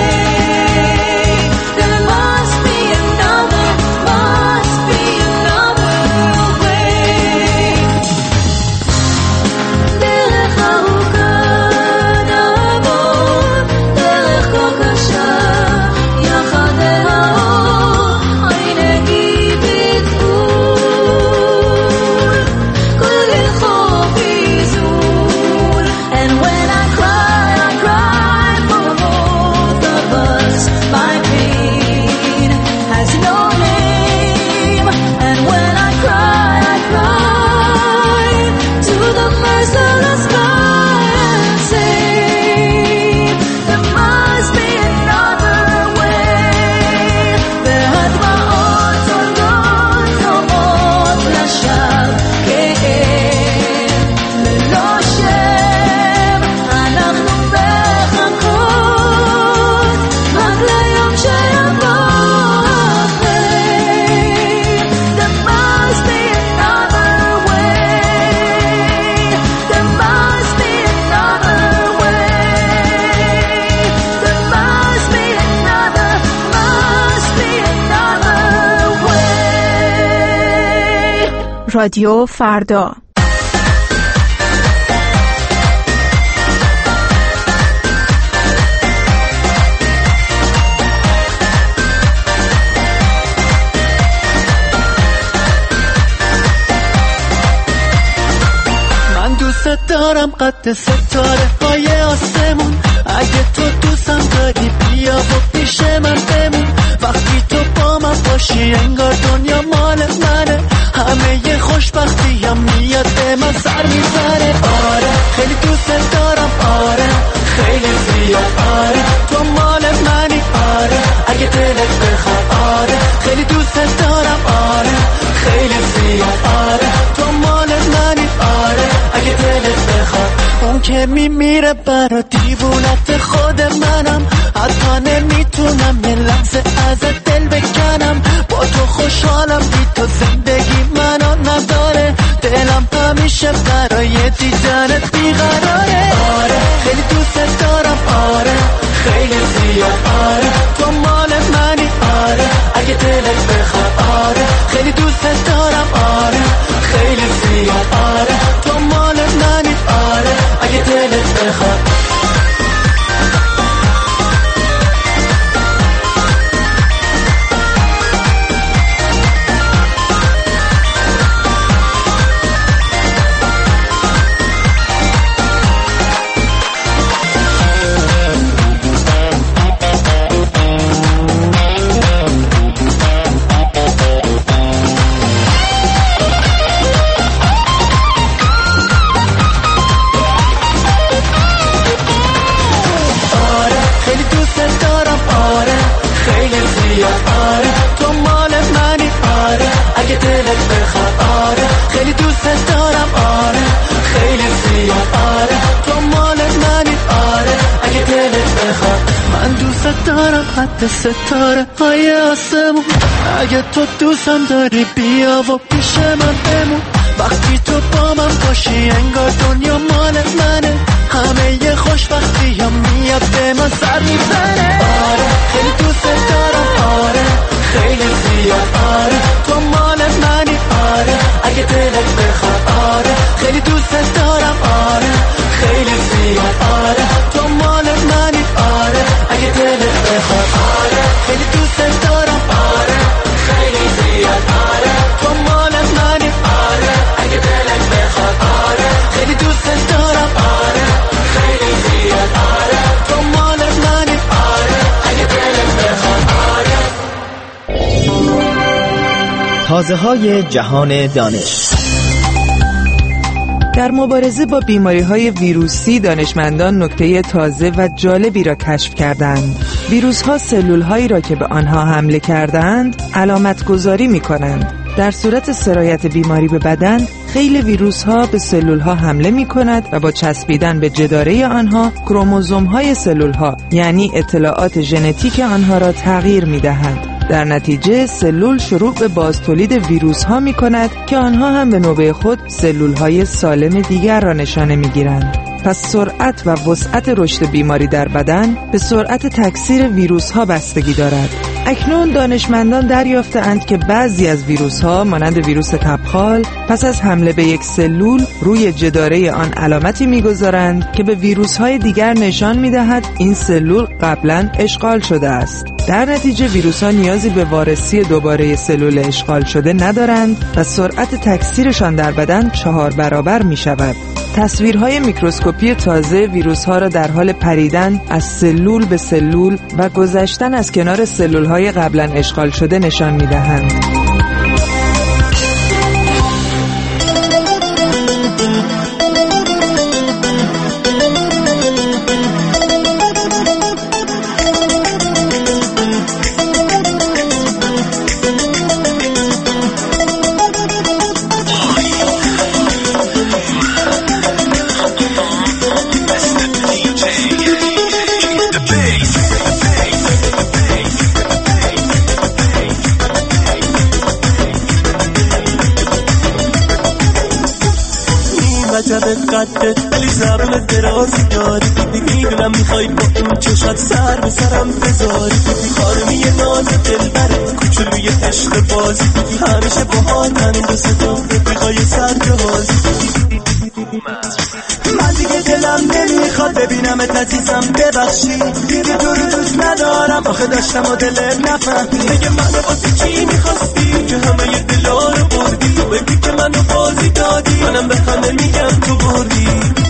رادیو فردا. من دوست دارم قد ستاره های آسمون اگه تو دوستم داری بیا و پیش من بمون وقتی تو با من باشی انگار دنیا مال منه همه ی خوشبختی هم میاد به من سر میزنه آره خیلی دوست دارم آره خیلی زیاد که میمیره برا دیوونت خود منم، حتی نمیتونم یه لحظه ازت دل بکنم. با تو خوشحالم، بی تو زندگی منو نداره. دلم همیشه برای دیدنت بیقراره. آره خیلی دوست دارم، آره خیلی زیاد، آره تو مال منی، آره اگه دلت بخواد، آره خیلی دوست دارم، آره خیلی زیاد، آره تو مال منی، آره اگه دلت بخواد. حتی ستاره های آسمون، اگه تو دوستم داری بیا و پیش من بمون. وقتی تو با من باشی انگار دنیا مال منه. همه یه خوشبختی هم میاد به من سر میزنه. آره خیلی دوست دارم، آره خیلی زیاد، آره تو مال منی، آره اگه دلت بخواد، آره خیلی دوست دارم، آره خیلی زیاد، آره تو مال منی، آره اگه دلت بخواد، آره خیلی دوست دارم، آره خیلی زیاد، آره تو مال منی، آره اگه دلت بخواد، آره خیلی دوست دارم، آره خیلی زیاد، آره تو مال منی، آره اگه دلت بخواد، آره. تازه‌های جهان دانش. در مبارزه با بیماری‌های ویروسی دانشمندان نکته تازه و جالبی را کشف کردند. ویروس‌ها سلول‌هایی را که به آنها حمله کردند علامت‌گذاری می‌کنند. در صورت سرایت بیماری به بدن، خیلی ویروس‌ها به سلول‌ها حمله می‌کند و با چسبیدن به جداره آنها کروموزوم‌های سلول‌ها یعنی اطلاعات ژنتیک آنها را تغییر می‌دهند. در نتیجه سلول شروع به بازتولید ویروس ها می کند که آنها هم به نوبه خود سلول های سالم دیگر را نشانه می گیرند. پس سرعت و وسعت رشد بیماری در بدن به سرعت تکثیر ویروس ها بستگی دارد. اکنون دانشمندان دریافته‌اند که بعضی از ویروس ها مانند ویروس تبخال پس از حمله به یک سلول روی جداره آن علامتی می‌گذارند که به ویروس های دیگر نشان می‌دهد این سلول قبلا اشغال شده است. در نتیجه ویروس ها نیازی به وارسی دوباره سلول اشغال شده ندارند و سرعت تکثیرشان در بدن 4 برابر می شود. تصویرهای میکروسکوپی تازه ویروس ها را در حال پریدن از سلول به سلول و گذشتن از کنار سلول های قبلا اشغال شده نشان می دهند. قدت ولی زبون درازی داری، میدونم میخوای با این چشات سر به سرم بذاری. خانمی ناز دلبرت کوچولوی عشق بازی، همیشه باهاتن دوست رفیقای سر جهازی. من دیگه دلم نمیخواد ببینمت عزیزم، ببخشی دیگه تو رو دوست ندارم. آخه داشتم و دلت نفهمی دیگه منو واسه چی میخواستی که همه ی دلا رو بردی. تو بگی که منو بازی دادی، منم به همه میگم تو بردی.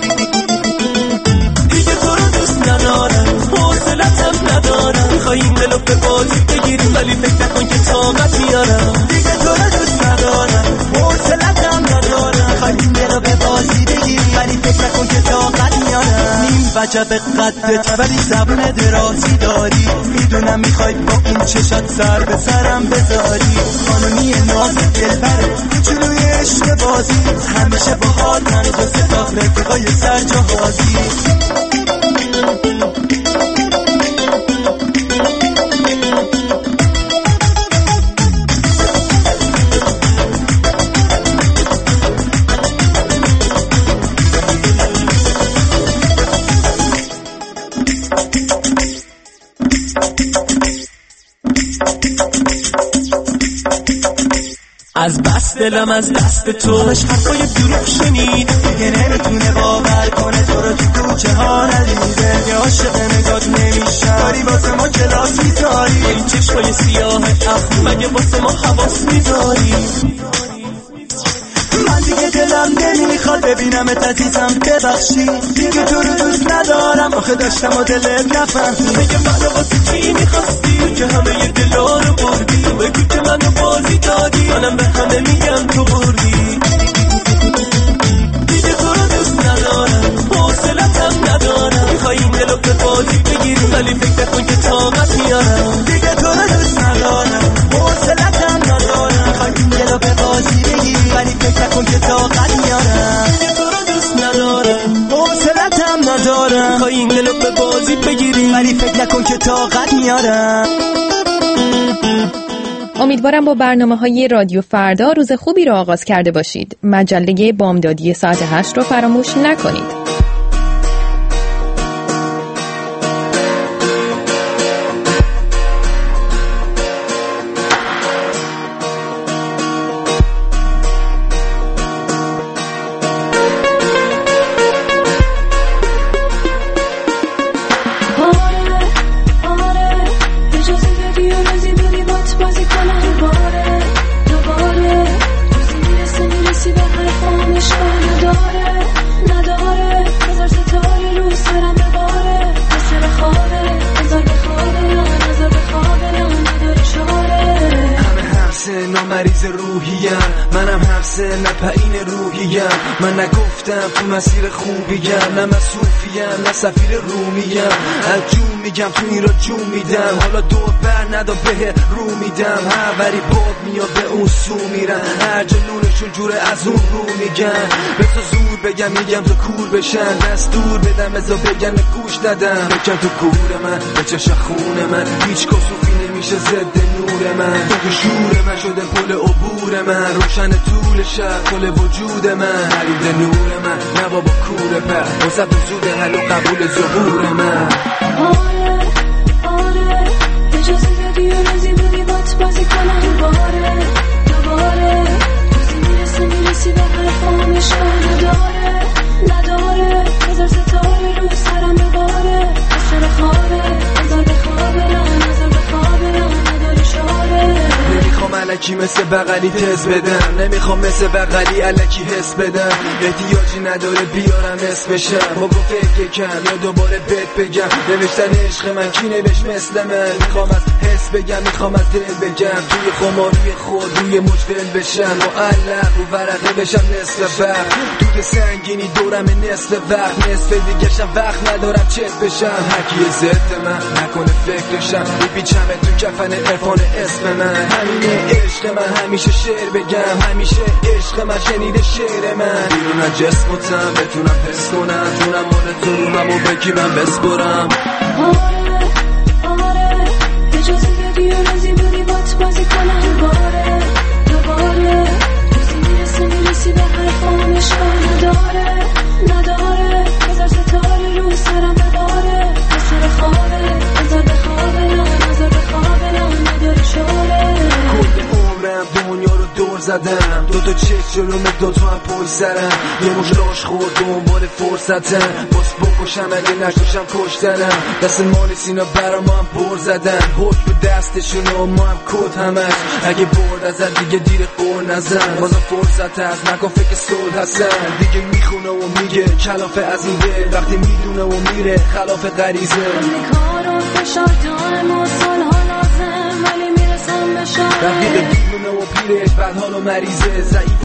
دیگه تو رو دوست ندارم، حوصلتم ندارم. میخوای این دلو به بازی بگیری ولی فکر نکن که طاقت میارم. دیگه تو رو دوست ندارم، حوصلتم ندارم. میخوای این دلو به بازی بگیری ولی فکر نکن که طاقت میارم. نیم وجب قدت ولی زبون درازی داری. میدونم میخوای با این چشات سر به سرم بذاری. قانونی ناز دلبره کوچولوی عشق بازی، همیشه با حال من تو ستاق رفیقای سرجاهازی. از بس دلم از دست تو همش حرفای دروغ شنید، دیگه نمیتونه باور کنه تو رو تو کوچه ها ندیده. یه عاشق نگات نمیشم، داری واسه ما کلاس میذاری. این چشمای سیاه اخم مگه واسه ما حواس میذاری؟ من دیگه دلم نمیخواد ببینم عزیزم، ببخشی دیگه تو رو دوست ندارم. آخه داشتم و دلت نفهمی. میگه منو واسه چی میخواستی که همه ی دلا رو بردی؟ بگو که منو بازی دادی، منم به همه میگم تو بردی. دیگه تو رو دوست ندارم، حوصلتم ندارم. میخوای این دلو به بازی بگیری ولی فکر نکن که طاقت میارم. دیگه تو رو دوست ندارم، حوصلتم ندارم. میخوای این دلو به بازی بگیری ولی فکر نکن که طاقت میارم. دیگه تو رو دوست ندارم، حوصلتم ندارم. میخوای این دلو به بازی بگیری ولی فکر نکن که طاقت میارم. امیدوارم با برنامه‌های رادیو فردا روز خوبی رو آغاز کرده باشید. مجله بامدادی ساعت 8 رو فراموش نکنید. مریض روحیم، منم هر سن پایین روحیم. من نگفتم تو مسیر خوبیم، نه من صوفیم نه سفیر رومیم. از جون میگم تو این را جون میدم، حالا دور بر ندا به رو میدم. هر وری باد میاد به اون سو میرن، هر جنونشون جوره از اون رو میگن. بسا زور بگم میگم تو کور بشن، دستور بدم ازا بگن گوش ندم. بکن تو کور من بچش خون من، هیچ کسوفی نمیشه ضد نور من. تو که شور من شده پل عبور من، روشن طول شب کل وجود من. نرید نور من نه بابا کوره پر، وسط زود حل و قبول ظهور من. آره آره اجازه بدی و روزی بودی بات بازی کنم دوباره دوباره. روزی میرسی به حرفام اشکال نداره بذار ستاره رو سرم بباره. سر خوابه بذار بخوابه نظر بخوابه نداره شاره. نمیخوام علکی مثل بغلی تز بدم، نمیخوام مثل بغلی علکی حس بدم. احتیاجی نداره بیارم اسمشم، با گفت کم یا دوباره بهت بگم. نوشتن عشق من کی نوشت مثل من؟ میخوام از حس بگم، میخوام از دل بگم. توی خماری خود روی مجفل بشم، معلق رو ورقه بشم نصف وقت. دود سنگینی دورم نصف وقت، نصف دیگه‌شم وقت ندارم چت بشم. هرکی ضد من نکنه فکرشم، میپیچم تو کفن عرفان اسم من. همینه عشق من، همیشه شعر بگم، همیشه عشق من شنیده شعر من. بیرون از جسمتم بتونم حس کنم، جونم مال تو رومم و بکی من بسپرم. آره آره اجازه بدی و روزی بودی بات بازی کنم دوباره دوباره. روزی میرسی به حرفام اشکال نداره بذار ستاره رو سرم بباره. سر خوابه بذار بخوابه نظر بخوابه نداره شاره. کل عمرم دنیا رو دور زدم، دوتا چشم جلوم دوتا هم پشت سرم. یه مش لاش خورد دنبال فرصتم، باز بکشم اگه نشوشم کشتنم. دست مال سینا برام هم بر زدن، حکم دستشون و ما هم کد همش. اگه برد ازت دیگه دیر قول نزن، بازم فرصت هست نکن فکر صلح هستن. دیگه میخونه و میگه کلافه از این دل، وقتی میدونه و میره خلاف غریزه. کار و فشار دارم و سالها لازم ولی میرسم به شاره. رفیق دیونه و پیرش بعد حال و مریضه ضعیف